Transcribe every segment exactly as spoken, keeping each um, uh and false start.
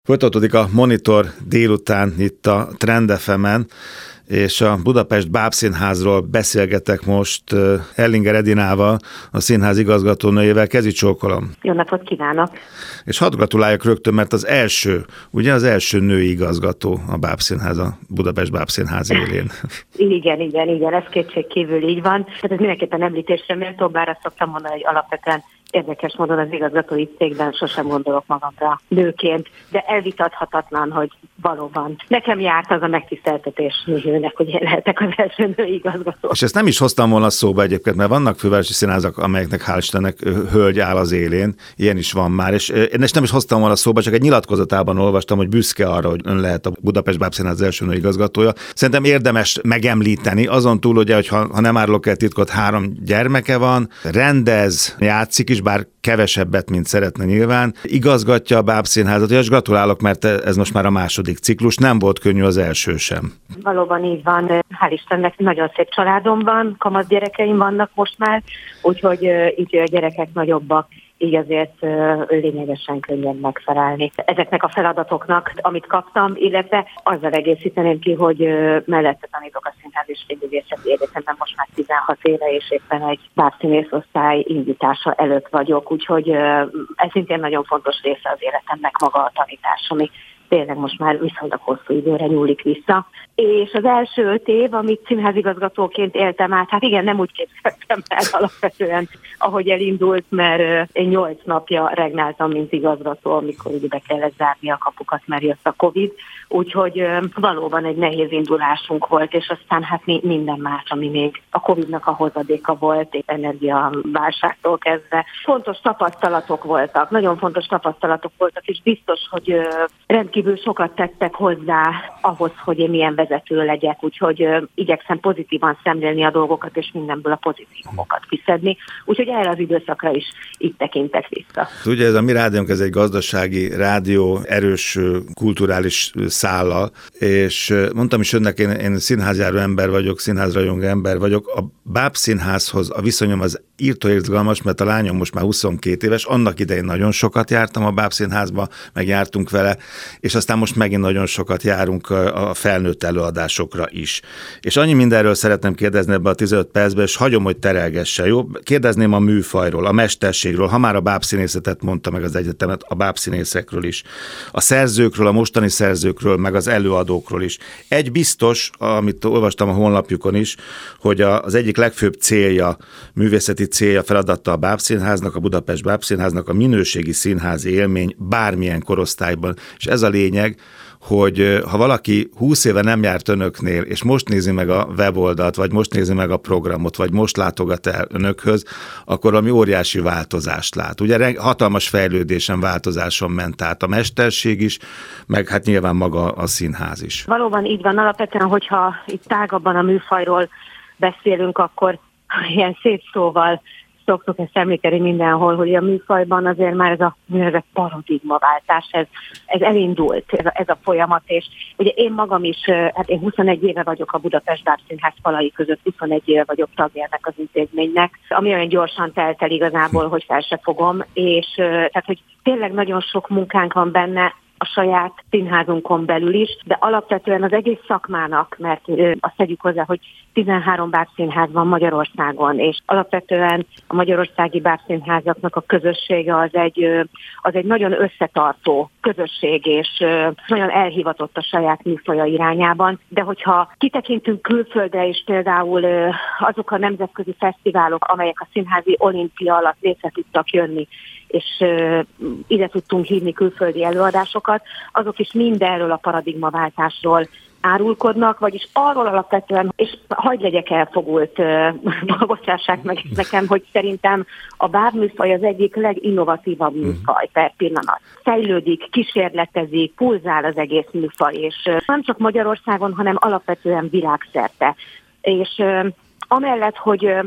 Folytatódik a Monitor délután itt a Trend ef emen, és a Budapest Bábszínházról beszélgetek most Erlinger Edinával, a színház igazgatónőjével. Kezi csókolom. Jó napot kívánok! És hadd gratuláljak rögtön, mert az első, ugye az első női igazgató a Bábszínház, a Budapest Bábszínház élén. Igen, igen, igen, ez kétségkívül így van. Tehát ez mindenképpen említésre méltó, bár azt szoktam mondani, hogy alapvetően érdekes módon az igazgatói cégben sosem gondolok magamra nőként, de elvitathatatlan, hogy valóban nekem járt az a megtiszteltetés nőnek, hogy én lehetek az első női igazgató. És ezt nem is hoztam volna szóba egyébként, mert vannak fővárosi színházak, amelyeknek hál' Istennek hölgy áll az élén, ilyen is van már, és én nem is hoztam volna szóba, csak egy nyilatkozatában olvastam, hogy büszke arra, hogy ön lehet a Budapest Bábszínház az első női igazgatója. Szerintem érdemes megemlíteni, azon túl, ugye, hogy ha, ha nem árulok el titkot, három gyermeke van, rendez, játszik is, bár kevesebbet, mint szeretne nyilván. Igazgatja a Bábszínházat, és gratulálok, mert ez most már a második ciklus, nem volt könnyű az első sem. Valóban így van, hál' Istennek nagyon szép családom van, kamasz gyerekeim vannak most már, úgyhogy így a gyerekek nagyobbak, így azért lényegesen könnyen megfelelni ezeknek a feladatoknak, amit kaptam, illetve azzal egészíteném ki, hogy mellette tanítok a Színház és Filmművészeti Egyetemben most már tizenhat éve, és éppen egy bábszínészosztály indítása előtt vagyok, úgyhogy ez szintén nagyon fontos része az életemnek maga a tanítás, ami tényleg most már viszonylag hosszú időre nyúlik vissza. És az első öt év, amit színházigazgatóként éltem át, hát igen, nem úgy képzeltem el alapvetően, ahogy elindult, mert én nyolc napja regnáltam, mint igazgató, amikor ugye be kellett zárni a kapukat, mert jött a Covid. Úgyhogy valóban egy nehéz indulásunk volt, és aztán hát minden más, ami még a Covidnak a hozadéka volt, energiaválságtól kezdve. Fontos tapasztalatok voltak, nagyon fontos tapasztalatok voltak, és biztos, hogy rendkívül sokat tettek hozzá ahhoz, hogy én milyen vezető legyek, úgyhogy igyekszem pozitívan szemlélni a dolgokat, és mindenből a pozitívumokat kiszedni. Úgyhogy erre az időszakra is itt tekintek vissza. Ugye ez a mi rádiónk, ez egy gazdasági rádió, erős kulturális szállal, és mondtam is önnek, én, én színházjáró ember vagyok, színházrajongó ember vagyok. A Bábszínházhoz a viszonyom az írtó izgalmas, mert a lányom most már huszonkét éves, annak idején nagyon sokat jártam a Bábszínházba, meg jártunk vele, és aztán most megint nagyon sokat járunk a felnőtt előadásokra is. És annyi mindenről szeretném kérdezni ebbe a tizenöt percben, és hagyom, hogy terelgesse, jó? Kérdezném a műfajról, a mesterségről, ha már a bábszínészetet mondta meg az egyetemet, a bábszínészekről is, a szerzőkről, a mostani szerzőkről, meg az előadókról is. Egy biztos, amit olvastam a honlapjukon is, hogy az egyik legfőbb célja, művészeti célja, feladata a Bábszínháznak, a Budapest Bábszínháznak a minőségi színházi élmény bármilyen korosztályban. És ez a lényeg, hogy ha valaki húsz éve nem járt önöknél, és most nézi meg a weboldalt, vagy most nézi meg a programot, vagy most látogat el önökhöz, akkor valami óriási változást lát. Ugye hatalmas fejlődésen, változáson ment át a mesterség is, meg hát nyilván maga a színház is. Valóban így van, alapvetően, hogyha itt tágabban a műfajról beszélünk, akkor ilyen szép szóval szoktuk ezt említeni mindenhol, hogy a műfajban azért már ez a, ez a paradigmaváltás, ez, ez elindult, ez a, ez a folyamat, és ugye én magam is, hát én huszonegy éve vagyok a Budapest Bábszínház falai között, huszonegy éve vagyok tagja ennek az intézménynek, ami olyan gyorsan telt el igazából, hogy fel se fogom, és tehát, hogy tényleg nagyon sok munkánk van benne, a saját színházunkon belül is, de alapvetően az egész szakmának, mert azt tegyük hozzá, hogy tizenhárom bábszínház van Magyarországon, és alapvetően a magyarországi bábszínházaknak a közössége az egy, az egy nagyon összetartó közösség, és nagyon elhivatott a saját műfaja irányában, de hogyha kitekintünk külföldre, és például azok a nemzetközi fesztiválok, amelyek a színházi olimpia alatt létre tudtak jönni, és uh, ide tudtunk hívni külföldi előadásokat, azok is mindenről a paradigmaváltásról árulkodnak, vagyis arról alapvetően, és hadd legyek elfogult, uh, bocsássák meg nekem, hogy szerintem a bábműfaj az egyik leginnovatívabb műfaj per pillanat. Fejlődik, kísérletezik, pulzál az egész műfaj, és uh, nem csak Magyarországon, hanem alapvetően világszerte. És uh, amellett, hogy uh,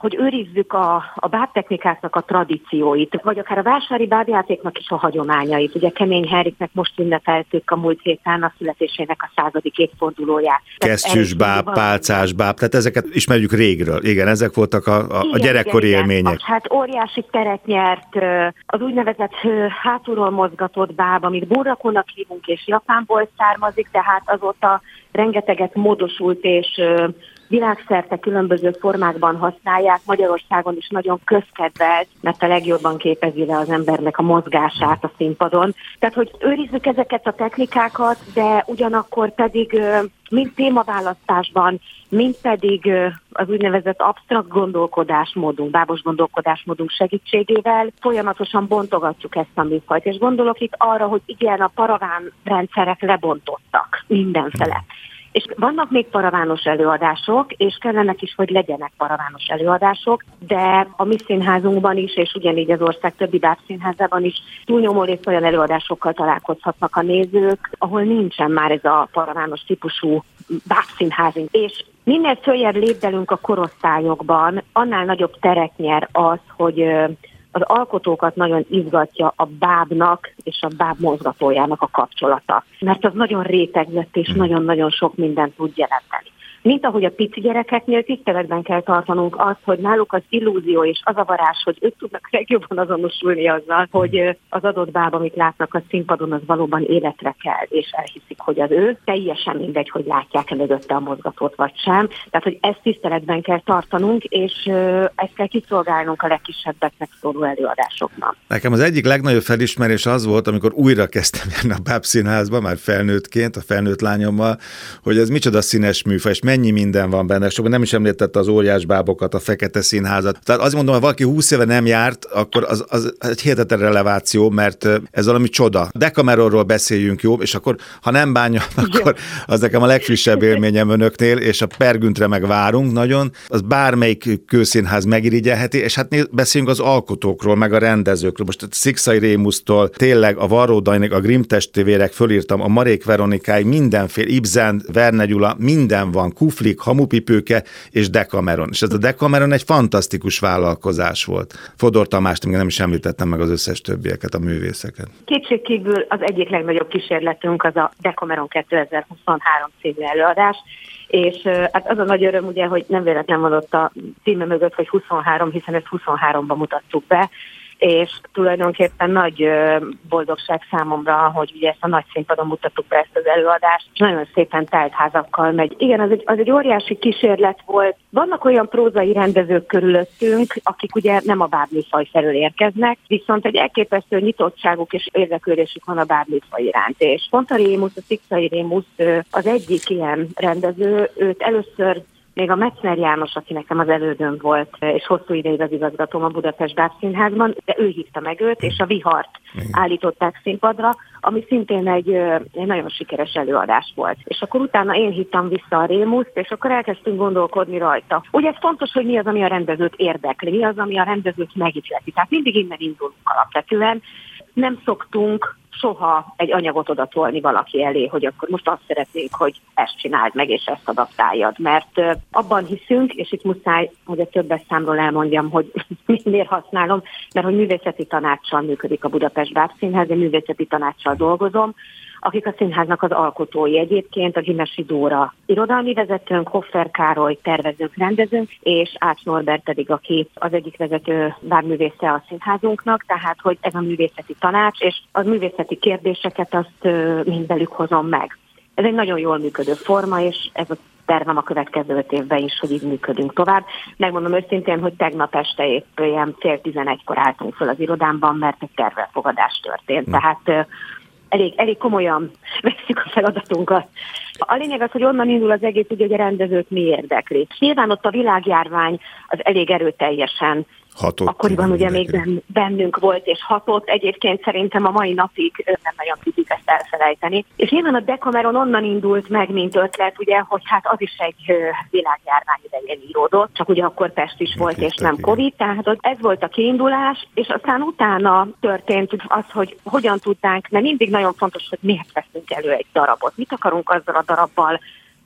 hogy őrizzük a, a bábtechnikáknak a tradícióit, vagy akár a vásári bábjátéknak is a hagyományait. Ugye Kemény Henriknek most ünnepeltük a múlt héten a születésének a századik évfordulóját. Kesztyűs báb, pálcás báb, tehát ezeket ismerjük régről. Igen, ezek voltak a, a, igen, a gyerekkori igen, élmények. Igen. Hát óriási teret nyert az úgynevezett hátulról mozgatott báb, amit burrakónak hívunk, és Japánból származik, tehát azóta rengeteget módosult, és világszerte különböző formákban használják. Magyarországon is nagyon közkedvelt, mert a legjobban képezi le az embernek a mozgását a színpadon. Tehát, hogy őrizzük ezeket a technikákat, de ugyanakkor pedig mind témaválasztásban, mind pedig az úgynevezett absztrakt gondolkodásmódunk, bábos gondolkodásmódunk segítségével folyamatosan bontogatjuk ezt a műfajt. És gondolok itt arra, hogy igen, a paraván rendszerek lebontottak mindenfele. És vannak még paravános előadások, és kellenek is, hogy legyenek paravános előadások, de a mi színházunkban is, és ugyanígy az ország többi bábszínházában is túlnyomó részt olyan előadásokkal találkozhatnak a nézők, ahol nincsen már ez a paravános típusú bábszínházunk. És minél följebb lépdelünk a korosztályokban, annál nagyobb teret nyer az, hogy az alkotókat nagyon izgatja a bábnak és a báb mozgatójának a kapcsolata. Mert az nagyon rétegzett és nagyon-nagyon sok mindent tud jelenteni. Mint ahogy a pici gyerekeknél tiszteletben kell tartanunk azt, hogy náluk az illúzió és az a varázs, hogy ők tudnak legjobban azonosulni azzal, hogy az adott báb, amit látnak a színpadon, az valóban életre kell, és elhiszik, hogy az ő. Teljesen mindegy, hogy látják-e mögötte a mozgatót vagy sem. Tehát, hogy ezt tiszteletben kell tartanunk, és ezt kell kiszolgálnunk a legkisebbeknek szóló előadásoknak. Nekem az egyik legnagyobb felismerés az volt, amikor újra kezdtem járni a bábszínházba, már felnőttként, a felnőtt lányommal, hogy ez micsoda színes műfaj, és mennyi minden van benne. Sokan nem is említette az óriás bábokat, a fekete színházat. Tehát azt mondom, ha valaki húsz éve nem járt, akkor az, az egy hihetetlen releváció, mert ez valami csoda. Decameronról beszéljünk, jó? És akkor, ha nem bánja, akkor az nekem a legfrissebb élményem önöknél, és a Pergüntre meg várunk nagyon. Az bármelyik kőszínház megirigyelheti, és hát beszéljünk az alkotókról, meg a rendezőkről. Most a Szikszay Rémusztól, tényleg a Varró Daninak, a Grimm testvérek, fölírtam, a Marék Veronikáig, mindenféle, Ibsen, Verne Gyula, minden van. Kuflik, Hamupipőke és Decameron. És ez a Decameron egy fantasztikus vállalkozás volt. Fodor Tamást, még nem is említettem meg az összes többieket, a művészeket. Kétségkívül az egyik legnagyobb kísérletünk az a Decameron kétezer-huszonhárom című előadás, és hát az a nagy öröm, ugye, hogy nem véletlen van ott a címe mögött, hogy huszonhárom, hiszen ezt huszonháromban mutattuk be, és tulajdonképpen nagy boldogság számomra, hogy ugye ezt a nagy színpadon mutattuk be ezt az előadást, és nagyon szépen telt házakkal megy. Igen, az egy, az egy óriási kísérlet volt. Vannak olyan prózai rendezők körülöttünk, akik ugye nem a bábműfaj felől érkeznek, viszont egy elképesztő nyitottságuk és érdeklődésük van a bábműfaj iránt. És pont a Rémusz, a Szikszay Rémusz az egyik ilyen rendező, őt először még a Metzner János, aki nekem az elődöm volt, és hosszú ideig az igazgatóm a Budapest Bábszínházban, de ő hívta meg őt, és a Vihart állították színpadra, ami szintén egy, egy nagyon sikeres előadás volt. És akkor utána én hittem vissza a Rémuszt, és akkor elkezdtünk gondolkodni rajta. Ugye ez fontos, hogy mi az, ami a rendezőt érdekli, mi az, ami a rendezőt megihleti. Tehát mindig innen indulunk alapvetően. Nem szoktunk soha egy anyagot odatolni valaki elé, hogy akkor most azt szeretnénk, hogy ezt csináld meg, és ezt adaptáljad. Mert uh, abban hiszünk, és itt muszáj, hogy a többes számról elmondjam, hogy miért használom, mert hogy művészeti tanácssal működik a Budapest Bábszínház, de művészeti tanácssal dolgozom, akik a színháznak az alkotói. Egyébként a Gyimesi Dóra irodalmi vezetőnk, Hoffer Károly tervezőnk, rendezőnk, és Ács Norbert pedig, aki az egyik vezető bábművésze a színházunknak, tehát hogy ez a művészeti tanács, és az művészeti kérdéseket azt mind velük hozom meg. Ez egy nagyon jól működő forma, és ez a tervem a következő öt évben is, hogy így működünk tovább. Megmondom őszintén, hogy tegnap este épp ilyen fél tizenegykor álltunk föl az irodámban, mert egy tervelfogadás történt. Mm. Tehát Elég, elég komolyan vesszük a feladatunkat. A lényeg az, hogy onnan indul az egész, ugye, hogy a rendezőt mi érdekli. Nyilván ott a világjárvány az elég erőteljesen hatott. Akkoriban ugye még bennünk volt és hatott. Egyébként szerintem a mai napig nem nagyon tudjuk ezt elfelejteni. És nyilván a Decameron onnan indult meg, mint ötlet, ugye, hogy hát az is egy világjárvány idején íródott, csak ugye akkor Pest is volt, és nem Covid, tehát ez volt a kiindulás, és aztán utána történt az, hogy hogyan tudnánk, mert mindig nagyon fontos, hogy miért veszünk elő egy darabot. Mit akarunk azzal a darabbal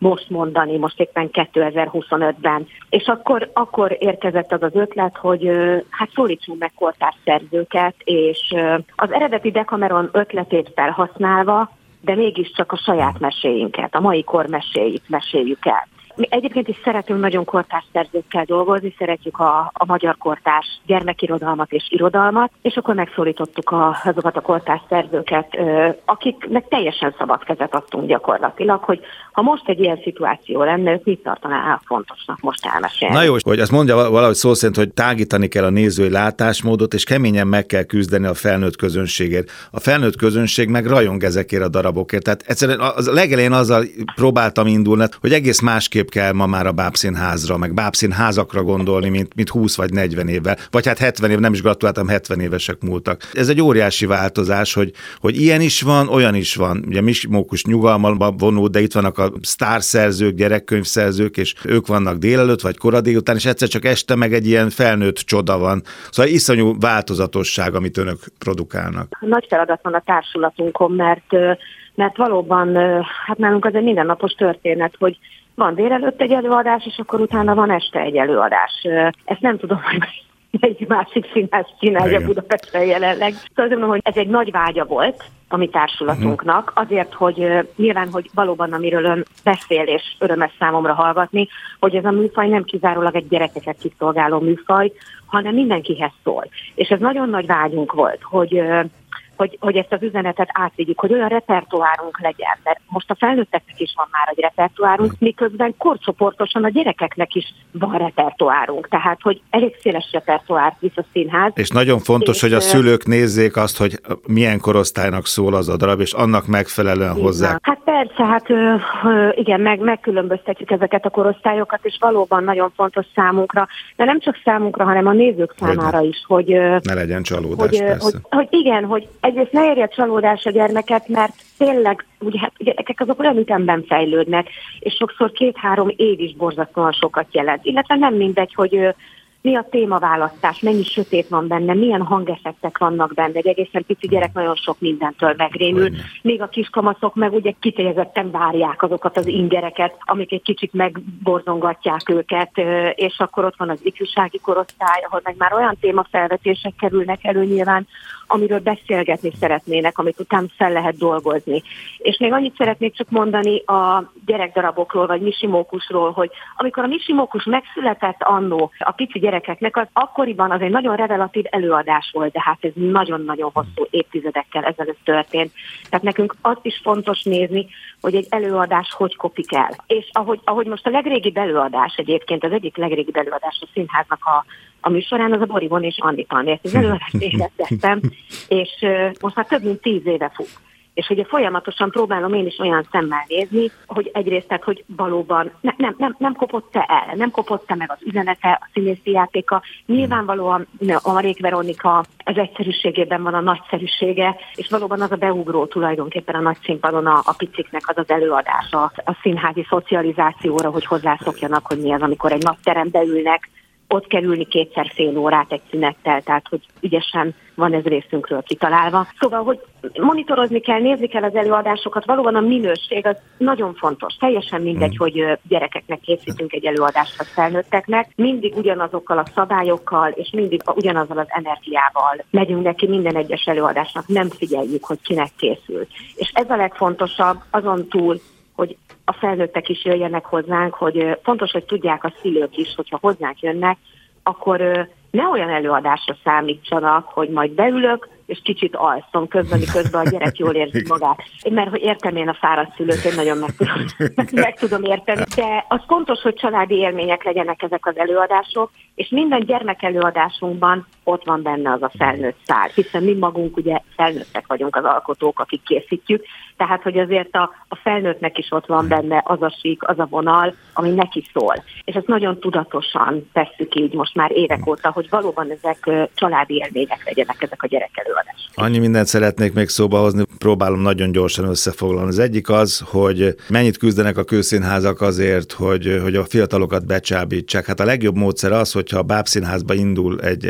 most mondani, most éppen kétezer-huszonötben. És akkor, akkor érkezett az az ötlet, hogy hát szólítsunk meg kortárs szerzőket, és az eredeti Decameron ötletét felhasználva, de mégiscsak a saját meséinket, a mai kor meséit meséljük el. Mi egyébként is szeretünk nagyon kortárs szerzőkkel dolgozni, szeretjük a, a magyar kortárs gyermekirodalmat és irodalmat, és akkor megszólítottuk a, azokat a kortárs szerzőket, akiknek teljesen szabad kezet adtunk gyakorlatilag, hogy ha most egy ilyen szituáció lenne, ők mit tartaná fontosnak most elmesélni. Na jó, hogy azt mondja valahogy szó szerint, hogy tágítani kell a nézői látásmódot, és keményen meg kell küzdeni a felnőtt közönségért. A felnőtt közönség meg rajong ezekért a darabokért. Tehát egyszerűen az legelején azzal próbáltam indulni, hogy egész másképp kell ma már a bábszínházra, meg bábszínházakra gondolni, mint, mint húsz vagy negyven évvel. Vagy hát hetven év, nem is gratuláltam, hetven évesek múltak. Ez egy óriási változás, hogy, hogy ilyen is van, olyan is van. Ugye Mismókus nyugalmalba vonult, de itt vannak a sztárszerzők, gyerekkönyvszerzők, és ők vannak délelőtt, vagy kora délután, és egyszer csak este meg egy ilyen felnőtt csoda van. Szóval iszonyú változatosság, amit önök produkálnak. Nagy feladat van a társulatunkon, mert, mert valóban, hát nálunk az egy mindennapos történet, hogy van délelőtt egy előadás, és akkor utána van este egy előadás. Ezt nem tudom, hogy egy másik színház csinálja Budapesten jelenleg. Szóval mondom, hogy ez egy nagy vágya volt a mi társulatunknak, azért, hogy nyilván, hogy valóban amiről ön beszél, és örömes számomra hallgatni, hogy ez a műfaj nem kizárólag egy gyerekeket kiszolgáló műfaj, hanem mindenkihez szól. És ez nagyon nagy vágyunk volt, hogy Hogy, hogy ezt az üzenetet átvigyük, hogy olyan repertoárunk legyen, mert most a felnőtteknek is van már egy repertoárunk, miközben korcsoportosan a gyerekeknek is van repertoárunk, tehát hogy elég széles repertoárt visz a színház. És nagyon fontos, és hogy a szülők nézzék azt, hogy milyen korosztálynak szól az a darab, és annak megfelelően hozzá. Hát persze, hát igen, meg, megkülönböztetjük ezeket a korosztályokat, és valóban nagyon fontos számunkra, de nem csak számunkra, hanem a nézők számára is, hogy ne legyen csalódás, hogy, hogy, hogy igen, hogy egyrészt ne érje csalódás a gyermeket, mert tényleg ugye, hát, gyerekek azok olyan ütemben fejlődnek, és sokszor két-három év is borzasztóan sokat jelent. Illetve nem mindegy, hogy mi a témaválasztás, mennyi sötét van benne, milyen hangeffektek vannak benne. Egy egészen pici gyerek nagyon sok mindentől megrémül. Még a kiskamaszok meg ugye kifejezetten várják azokat az ingereket, amik egy kicsit megborzongatják őket, és akkor ott van az ifjúsági korosztály, ahol meg már olyan témafelvetések kerülnek elő nyilván, amiről beszélgetni szeretnének, amit után fel lehet dolgozni. És még annyit szeretnék csak mondani a gyerekdarabokról, vagy Misimókusról, hogy amikor a Misimókus megszületett annó a pici gyerekeknek, az akkoriban az egy nagyon revelatív előadás volt, de hát ez nagyon-nagyon hosszú évtizedekkel ezelőtt történt. Tehát nekünk azt is fontos nézni, hogy egy előadás hogy kopik el. És ahogy, ahogy most a legrégibb előadás egyébként, az egyik legrégibb előadás a színháznak a A műsorán az a Borivon és Anita, mert az előadást égettettem, és uh, most már több mint tíz éve fut. És ugye folyamatosan próbálom én is olyan szemmel nézni, hogy egyrészt, tehát, hogy valóban ne, nem, nem, nem kopott-e el, nem kopott-e meg az üzenete, a színészi játéka. Nyilvánvalóan a Marék Veronika az egyszerűségében van a nagyszerűsége, és valóban az a beugró tulajdonképpen a nagy színpadon a, a piciknek az az előadása, a színházi szocializációra, hogy hozzászokjanak, hogy mi az, amikor egy nagy terembe ülnek, ott kell ülni kétszer fél órát egy szünettel, tehát hogy ügyesen van ez részünkről kitalálva. Szóval, hogy monitorozni kell, nézni kell az előadásokat, valóban a minőség az nagyon fontos. Teljesen mindegy, mm. hogy gyerekeknek készítünk egy előadást, vagy felnőtteknek. Mindig ugyanazokkal a szabályokkal, és mindig ugyanazzal az energiával megyünk neki minden egyes előadásnak, nem figyeljük, hogy kinek készül. És ez a legfontosabb, azon túl, hogy a felnőttek is jöjjenek hozzánk, hogy fontos, hogy tudják a szülők is, hogyha hozzánk jönnek, akkor ne olyan előadásra számítsanak, hogy majd beülök, és kicsit alszom közben, miközben a gyerek jól érzi magát. Mert hogy értem én a fáradt szülőt, én nagyon meg tudom, meg tudom érteni. De az fontos, hogy családi élmények legyenek ezek az előadások, és minden gyermek előadásunkban ott van benne az a felnőtt szál, hiszen mi magunk ugye felnőttek vagyunk az alkotók, akik készítjük, tehát hogy azért a, a felnőttnek is ott van benne az a sík, az a vonal, ami neki szól. És ezt nagyon tudatosan tesszük így most már évek óta, hogy valóban ezek családi élmények legyenek ezek a gyerek előadások. Annyi mindent szeretnék még szóba hozni, próbálom nagyon gyorsan összefoglalni. Az egyik az, hogy mennyit küzdenek a kőszínházak azért, hogy, hogy a fiatalokat becsábítsák. Hát a legjobb módszer az, hogyha a bábszínházba indul egy, egy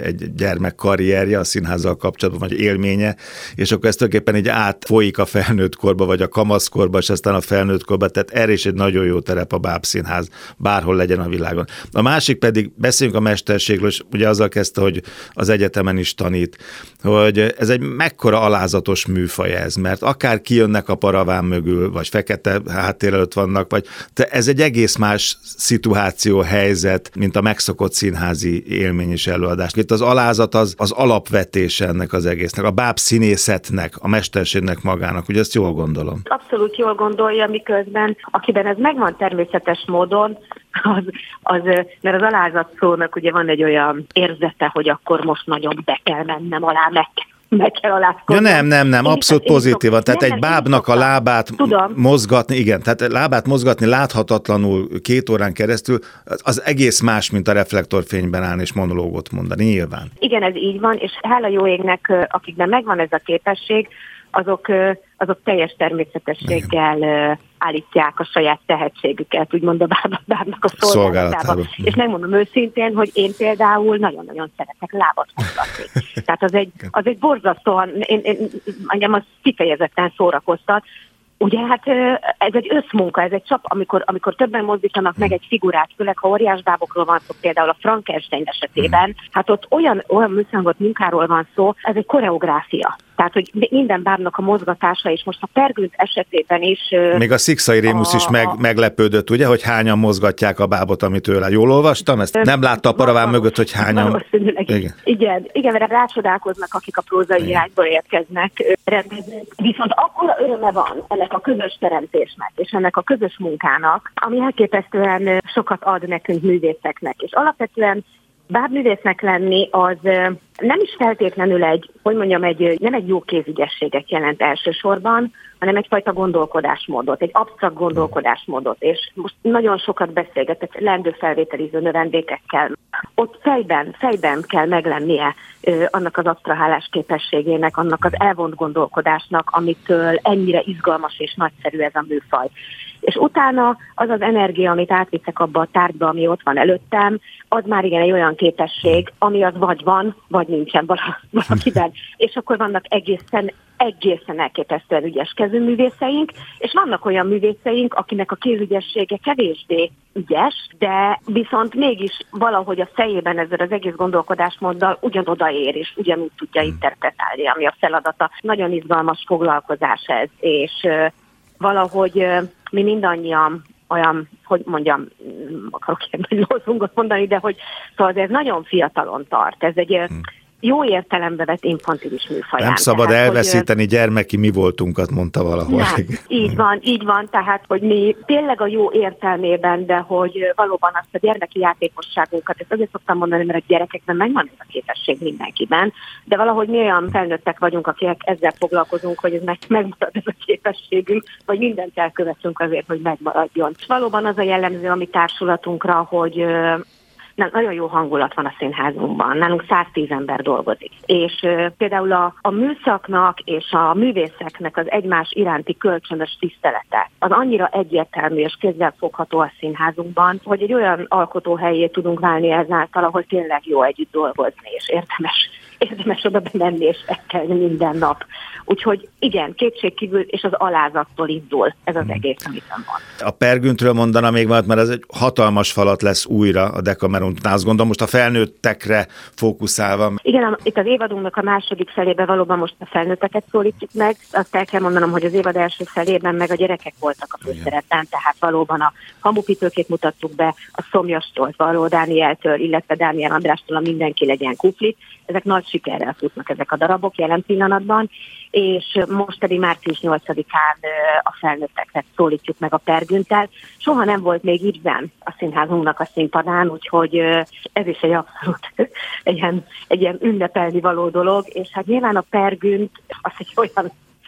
gyermek karrierje a színházzal kapcsolatban, vagy élménye, és akkor ez tulajdonképpen így átfolyik a felnőtt korba, vagy a kamaszkorba, és aztán a felnőtt korba, tehát erre is egy nagyon jó terep a bábszínház, bárhol legyen a világon. A másik pedig, beszéljünk a mesterségről, és ugye azzal kezdte, hogy az egyetemen is tanít, hogy ez egy mekkora alázatos műfaj ez, mert akár kijönnek a paraván mögül, vagy fekete háttér előtt vannak, vagy ez egy egész más szituáció, helyzet, mint a megszokott színházi élmény és előadás. Itt az alázat az, az alapvetése ennek az egésznek, a bábszínészetnek, a mesterségnek magának, ugye ezt jól gondolom. Abszolút jól gondolja, miközben akiben ez megvan természetes módon, az, az, mert az alázat szónak ugye van egy olyan érzete, hogy akkor most nagyon be kell mennem alá, meg meg kell alázkodnom. Ja nem, nem, nem, abszolút pozitívan. Tehát nem, egy bábnak a lábát tudom. mozgatni, igen, tehát lábát mozgatni láthatatlanul két órán keresztül, az egész más, mint a reflektorfényben állni és monológot mondani, nyilván. Igen, ez így van, és hála jó égnek, akikben megvan ez a képesség, azok, azok teljes természetességgel igen. állítják a saját tehetségüket, úgymond a bábnak a szolgálatába. szolgálatába. És megmondom őszintén, hogy én például nagyon-nagyon szeretek lábat mozgatni. Tehát az egy, az egy borzasztóan, én, én, engem az kifejezetten szórakoztat. Ugye hát ez egy összmunka, ez egy csap, amikor, amikor többen mozdítanak meg egy figurát, főleg ha óriás bábokról van szó, például a Frankenstein esetében, hát ott olyan, olyan műszangot munkáról van szó, ez egy koreográfia. Tehát, hogy minden bábnak a mozgatása, és most a Peer Gynt esetében is... Még a Szikszai Rémusz a, is meg, meglepődött, ugye, hogy hányan mozgatják a bábot, amit ő lá. Jól olvastam? Ezt nem látta a paraván mögött, hogy hányan... Igen. igen, igen, mert rácsodálkoznak, akik a prózai irányból érkeznek rendezők. Viszont akkora öröme van ennek a közös teremtésnek, és ennek a közös munkának, ami elképesztően sokat ad nekünk művészeknek. És alapvetően bábművésznek lenni az nem is feltétlenül egy, hogy mondjam, egy, nem egy jó kézügyességet jelent elsősorban, hanem egyfajta gondolkodásmódot, egy absztrakt gondolkodásmódot, és most nagyon sokat beszélgetek lendőfelvételiző növendékekkel. Ott fejben, fejben kell meglennie ö, annak az absztrahálás képességének, annak az elvont gondolkodásnak, amitől ennyire izgalmas és nagyszerű ez a műfaj. És utána az az energia, amit átviszek abba a tárgyba, ami ott van előttem, az már igen egy olyan képesség, ami az vagy van, vagy nincsen valakiben. És akkor vannak egészen, egészen elképesztően ügyes kezűművészeink, és vannak olyan művészeink, akinek a kézügyessége kevésbé ügyes, de viszont mégis valahogy a fejében ezzel az egész gondolkodásmóddal ugyanoda ér, és ugyanúgy tudja interpretálni, ami a feladata. Nagyon izgalmas foglalkozás ez, és valahogy mi mindannyian olyan, hogy mondjam, akarok ilyen nagy lózungot mondani, de hogy szóval ez nagyon fiatalon tart. Ez egy hmm. jó értelembe vett infantilis műfaján. Nem szabad tehát, elveszíteni hogy, gyermeki mi voltunkat, mondta valahol. Nem, így van, így van, tehát, hogy mi tényleg a jó értelmében, de hogy valóban azt a gyermeki játékosságunkat, ezt azért szoktam mondani, mert a gyerekekben megvan ez a képesség mindenkiben, de valahogy mi olyan felnőttek vagyunk, akik ezzel foglalkozunk, hogy ez meg, megmarad ez a képességünk, vagy mindent elkövetünk azért, hogy megmaradjon. És valóban az a jellemző a mi társulatunkra, hogy nem, nagyon jó hangulat van a színházunkban, nálunk száztíz ember dolgozik. És uh, például a, a műszaknak és a művészeknek az egymás iránti kölcsönös tisztelete az annyira egyértelmű és kézzelfogható a színházunkban, hogy egy olyan alkotóhelyé tudunk válni ezáltal, ahol tényleg jó együtt dolgozni, és érdemes, érdemes oda bemenni és ekkelni minden nap. Úgyhogy igen, kétségkívül, és az alázattól indul ez az egész, amit van. A Peer Gyntről mondana még valamit, mert ez egy hatalmas falat lesz újra a Decameron. Azt gondolom, most a felnőttekre fókuszálva. Igen, a, itt az évadunknak a második felébe valóban most a felnőtteket szólítjuk meg. Azt el kell mondanom, hogy az évad első felében meg a gyerekek voltak a főszerepben, tehát valóban a Hamupitőkét mutattuk be, a Szomjastól, Való Dánieltől, illetve Dániel Andrástól a Mindenki legyen kufli. Ezek nagy sikerrel futnak ezek a darabok jelen pillanatban, és most pedig március nyolcadikán a felnőtteket szólítjuk meg a Peer Gynttel. Soha nem volt még így benn a színházunknak a színpadán, úgyhogy ez is egy abszolút egy ilyen, egy ilyen ünnepelni való dolog, és hát nyilván a Peer Gynt az egy olyan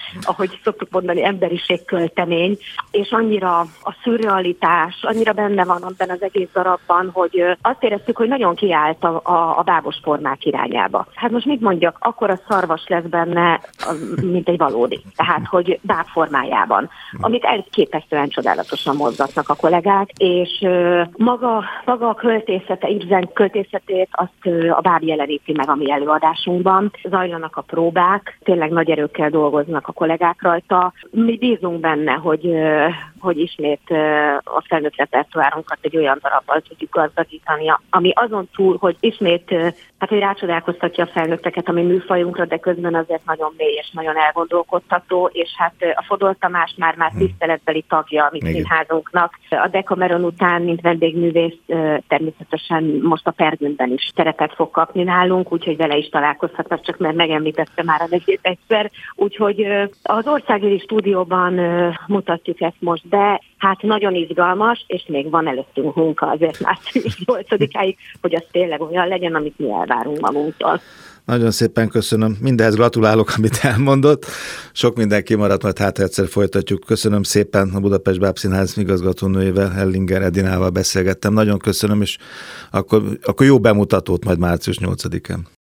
ahogy szoktuk mondani, emberiségköltemény, és annyira a szürrealitás, annyira benne van abban az egész darabban, hogy azt éreztük, hogy nagyon kiállt a, a, a bábos formák irányába. Hát most mit mondjak, akkor a szarvas lesz benne, mint egy valódi. Tehát, hogy báb formájában, amit elképesztően csodálatosan mozgatnak a kollégák, és maga, maga a költészete, Ibsen költészetét azt a báb jeleníti meg a mi előadásunkban. Zajlanak a próbák, tényleg nagy erőkkel dolgoznak a kollégák rajta. Mi bízunk benne, hogy, hogy ismét a felnőtt repertoárunkat egy olyan darabbal tudjuk gazdagítani, ami azon túl, hogy ismét, hát hogy rácsodálkoztatja a felnőtteket a mi műfajunkra, de közben azért nagyon mély és nagyon elgondolkodtató, és hát a Fodor Tamás már már tiszteletbeli tagja a mi színházunknak. A Decameron után, mint vendégművész, természetesen most a Pergőnben is szerepet fog kapni nálunk, úgyhogy vele is találkozhatnak, csak mert megemlítette már a nevét egyszer. Úgyhogy az Országgyűli Stúdióban mutatjuk ezt most be, hát nagyon izgalmas, és még van előttünk munka azért március nyolcadikáig, hogy az tényleg olyan legyen, amit mi elvárunk magunktól. Nagyon szépen köszönöm. Mindehez gratulálok, amit elmondott. Sok minden kimaradt, majd hát egyszer folytatjuk. Köszönöm szépen, a Budapest Bábszínház igazgatónőjével, Hellinger Edinával beszélgettem. Nagyon köszönöm, és akkor, akkor jó bemutatót majd március nyolcadikán.